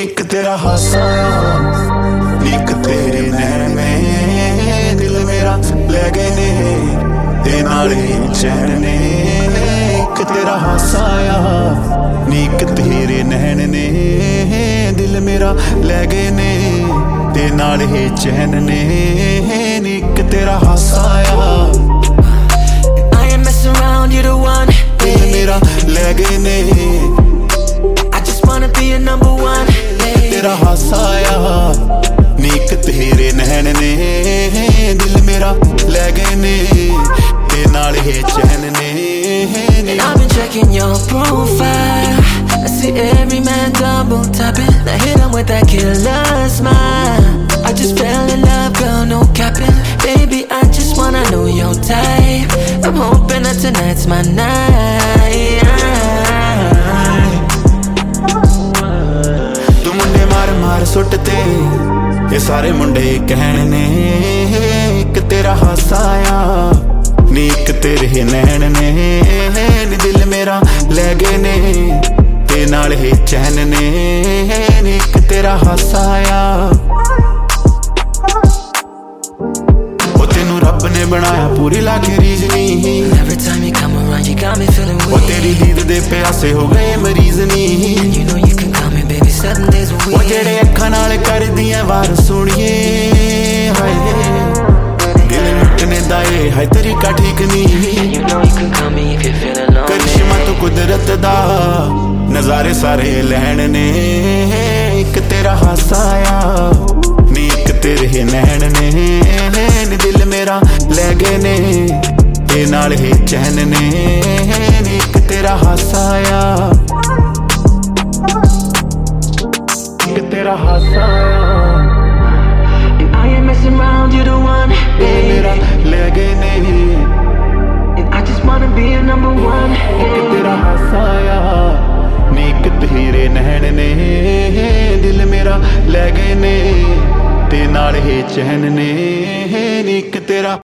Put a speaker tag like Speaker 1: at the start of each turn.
Speaker 1: नीक तेरा हासा नीक तेरे नैन में दिल मेरा ले गए ने ते नाले चैन ने। नीक तेरा हासा नीक तेरे नैन ने दिल मेरा ले गए ने ते नाले चैन ने। नीक तेरा हासा
Speaker 2: around, you're the one,
Speaker 1: दिल मेरा ले गए ने।
Speaker 2: I just wanna be a number one,
Speaker 1: तेरा हासा नीक तेरे नैन ने दिल मेरा ले गए ने ते नाले चैन ने।
Speaker 2: I've been checking your profile, I see every man double tapping. I hit him with that killer smile. I just fell in love, girl, no capping. Baby, I just wanna know your type. I'm hoping that tonight's my night.
Speaker 1: तू मुंडे मार मार सुटते ये सारे मुंडे कहने ने। एक तेरा हासा नीक तेरे नैन ने दिल मेरा ले गए ने ते नाले चैन ने। नीक तेरा हासा तेनू रब ने बनाया पूरी लाके रीजनी।
Speaker 2: Every time you come around, you got me feeling weak.
Speaker 1: तेरी दीद दे प्यासे हो गए मरीज नी।
Speaker 2: You know you can call me baby 7 days a week.
Speaker 1: जेड़े अखां नाल कर दियां वार सुनिए हाय दिल लुटने दा है तरीका ठीक नी।
Speaker 2: You know you can call me if you're feeling lonely.
Speaker 1: करिश्मा तो कुदरत दा नजारे सारे लैन ने। एक तेरा हासा नीक तेरे नैन ने दिल मेरा ले गए ने ते नाले चैन ने। नीक तेरा हासा नीक तेरा हासा
Speaker 2: And I ain't messing around, you're the one,
Speaker 1: दिल मेरा ले गए ने।
Speaker 2: and I just wanna be a number one.
Speaker 1: नीक तेरा हासा नीक तेरे नैन ने दिल मेरा ले गए ने ते नाले चैन ने। नीक तेरा